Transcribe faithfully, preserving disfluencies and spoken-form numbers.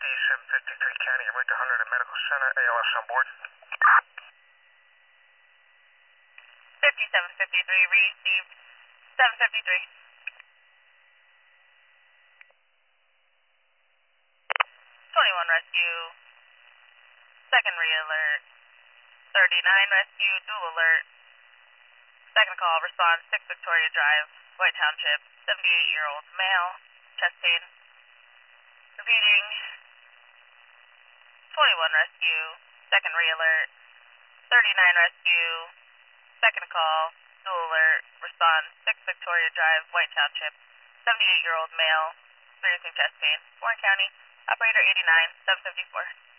seven fifty-three County, you're moved to one hundred Medical Center, A L S on board. fifty-seven fifty-three, received seven fifty-three. twenty-one Rescue, second re-alert, thirty-nine Rescue, dual alert, second call, response, six Victoria Drive, White Township, seventy-eight-year-old male, chest pain. Repeating, twenty-one Rescue, second re-alert, thirty-nine Rescue, second call, dual alert, response, six Victoria Drive, White Township, seventy-eight-year-old male, experiencing chest pain, Warren County, operator eighty-nine, seven fifty-four.